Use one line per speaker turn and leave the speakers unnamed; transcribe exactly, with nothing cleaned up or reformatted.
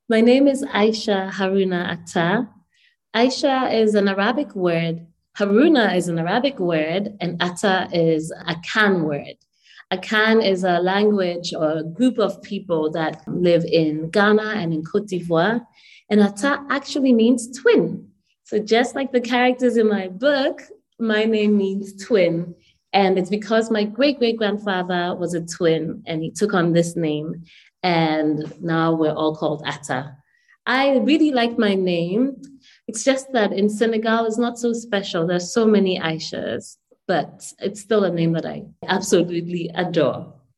My name is Aisha Haruna Atta. Aisha is an Arabic word, Haruna is an Arabic word, and Atta is a Kan word. A Kan is a language or a group of people that live in Ghana and in Cote d'Ivoire. And Atta actually means twin. So just like the characters in my book, my name means twin. And it's because my great great grandfather was a twin and he took on this name. And now we're all called Atta. I really like my name. It's just that in Senegal, it's not so special. There's so many Aishas, but it's still a name that I absolutely adore.